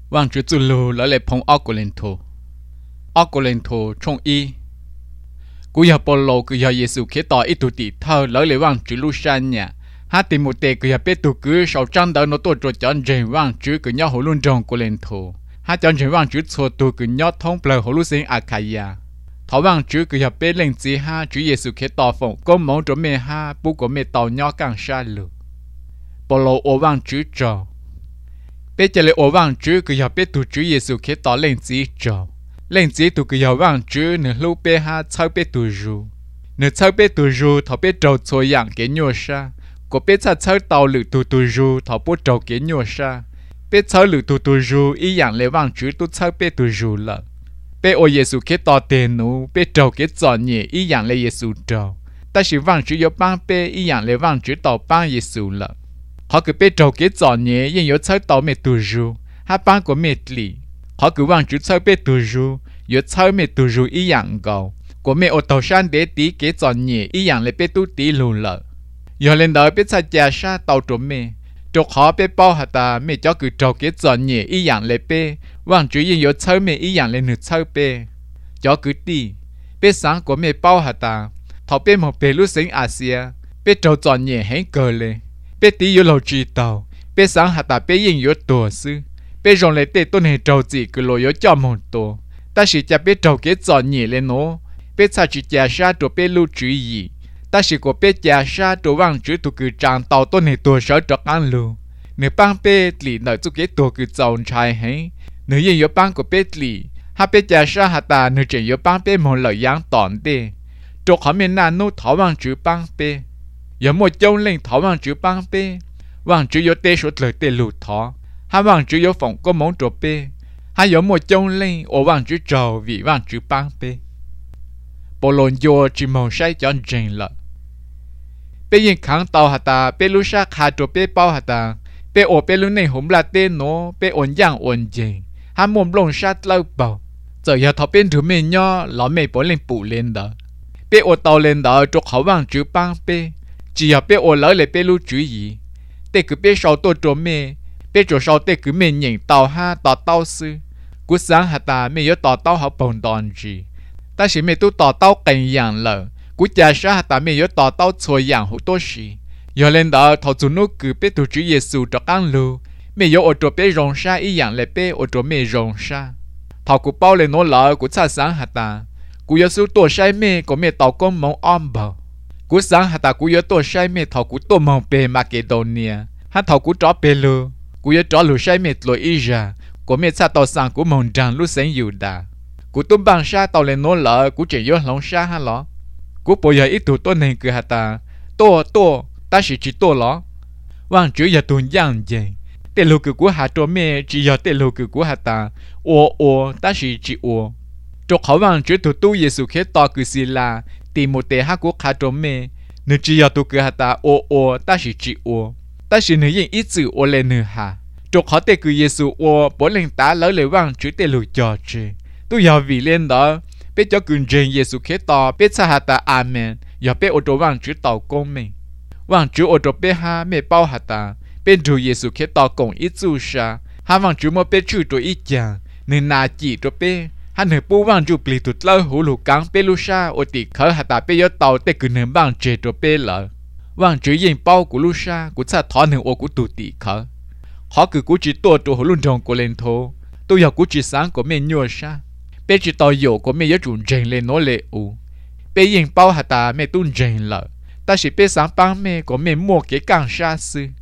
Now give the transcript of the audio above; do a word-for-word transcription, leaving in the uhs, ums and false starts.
vang chữ tu lù lỡ lại phong ốc của lên thô ốc của lên thô trong y cú giờ bồ lô cứ giờ Giêsu khế tỏ ít tu tị thơ lỡ lại vang chữ lu san nhà hát tìm một tệ cứ giờ biết tu cứ sau trăm đời nó tôi cho chọn rèn vang chữ cứ nhau hồ luôn tròn của lên thô hát chọn rèn vang chữ số tu cứ nhau thông bờ hồ lu sinh Akaya thảo vang chữ cứ giờ biết lên chỉ ha chữ Giêsu khế tỏ phong có mong cho mẹ ha bu của mẹ tàu nhau càng xa lử bồ lô ô vang chữ trò bây giờ lại ô vang chữ cứ giờ biết tu chữ Giêsu khế tỏ lên chỉ trò lên chỉ tu cứ giờ vang chữ nửa lúc bé ha sau bé tu ru nửa sau bé tu ru thọ bé trâu xôi yang cái nhua sa có bé sau sau tàu lử tu tu ru thọ bé trâu cái nhua sa bé sau lử tu tu ru ý yang lấy vang chữ tu sau bé tu ru là bé ô Giêsu khế tỏ tiền nu bé trâu cái giòn nhẹ ý yang lấy Giêsu trâu ta chỉ vang chữ yo bang bé ý yang lấy vang chữ tàu bang Giêsu là họ cứ bé trâu cái giòn nhẹ nhưng yo sau tàu mẹ tu ru ha bang của mẹ lì họ cứ vang chữ sau bé tu ru yo sau mẹ tu ru ý yang gạo của mẹ ô tàu san để tí cái giòn nhẹ ý yang lấy bé tu tí lù lợ giờ lên đó bé sa cha sa tàu trộm mẹ trục họ bé bao hạt ta mẹ cho cứ trâu cái giòn nhẹ ý yang lấy bé vang chữ yên yo sau mẹ ý yang lấy nửa sau bé cho cứ tí bé sáng của mẹ bao hạt ta thọ bé một bé lúc sinh Asia bé trâu giòn nhẹ hẹn cờ lệ bé tí yo lâu chỉ tàu bé sáng hạt ta bé yên yo tổ sư bé rong lấy tê tôn hệ trâu gì cứ lôi yo cho một tổ ta chỉ cha bé trâu cái giòn nhẹ lên nó bé sa chỉ cha sa tổ bé lưu chữ gì ta chỉ có bé cha sa tổ vang chữ tụ cứ trang tàu tôn hệ tổ sở trọc ăn lưu nếu bang bé lì nợ tụ cái tổ cứ giàu trai hay nếu yên yo bang của bé lì ha bé cha sa hạt ta nếu chỉ yo bang bé một lời giảng tòn đê trục họ miền nam nô thảo vang chữ bang bé有冇將令台灣主幫唄，灣主有地數來地路台，哈灣主有房個網做唄，哈有冇將令我灣主做為灣主幫唄，不論有只冇使講正了，被人扛到下ta，被路上卡做被包下ta，被我被路內紅辣地喏，被按樣按正，哈冇弄殺漏包，就有頭邊條面nhỏ，老妹幫人補lên的，被我到lên的做好灣主幫唄。chỉ là bé ô lỡ lại bé lưu chú ý, để cứ bé sau tôi trộm mẹ, bé chỗ sau để cứ mẹ nhận tàu ha tàu tàu sư, cú sáng hạt ta mẹ nhớ tàu tàu học bồng đòn gì, ta chỉ mẹ tu tàu tàu cảnh dạng lợ, cú cha sáng hạt ta mẹ nhớ tàu tàu xuôi dạng hữu tốt gì, giờ lên đó thầu chủ nô cứ bé tu chú Giêsu cho ăn lưu, mẹ nhớ ô trộm bé rong sa ý dạng lại bé ô trộm mẹ rong sa, thầu cú bao lên nó lợ cú cha sáng hạt ta, cú Giêsu tổ sai mẹ của mẹ tàu con mong om bờ. Cú sáng hạt ta cú nhớ tổ sai mẹ thầu cú tổ mong bề Macedonia, hát thầu cú chó bề lư, cú nhớ chó lù sai mẹ lùi Asia, cú mẹ cha tàu sang cú mong rằng lù sinh Yuda, cú tôm bằng sa tàu lên nô lợ, cú chỉ nhớ lòng sa ha lọ, cú bây giờ ít tuổi tôi nên cứ hạt ta, tổ tổ, ta chỉ chỉ tổ lọ, vang chữ giờ tuần giang gì, tê lù cứ cú hạt cho mẹ chỉ giờ tê lù cứ cú hạt ta, ô ô, ta chỉ chỉ ô, chọc họ vang chữ tụ tu Giêsu khế to cứ xì la. Tìm một tệ hát của khá trộm mê, nếu chỉ có tụ cứ hạt ta ô ô, ta chỉ chỉ ô, ta chỉ nếu yên ít chữ ô lên nữa hà, chọc họ tệ cứ Giêsu ô, bố lên ta lỡ lời vang chữ tệ lù cho chê, tôi giờ vì lên đó, biết cho cưng dền Giêsu khế to, biết xa hạt ta amen, giờ biết ô tô vang chữ tàu công mình, vang chữ ô tô biết ha mẹ bao hạt ta, biết chữ Giêsu khế to cùng ít chữ sa, ha vang chữ một biết chữ tôi ít chàng, nên na chỉ tôi biết. Hắn hề bố vang chụp lì tụt lơ hú lù căng bê lù sa ô tì khởi hạt ta bê yó tàu tê cứ nếm vang chê trò bê lợ vang chữ yên bao của lù sa của cha thọ nếm ô của tụt tì khởi họ cứ cú chỉ tổ trò hú lùn tròn của lên thô tôi giờ cú chỉ sáng của mẹ nhua sa bê chỉ tàu dầu của mẹ yó trùn rèn lên nó lệ u bê yên bao hạt ta mẹ tun rèn lợ ta chỉ bê sáng băng mẹ của mẹ mua cái càng sa sư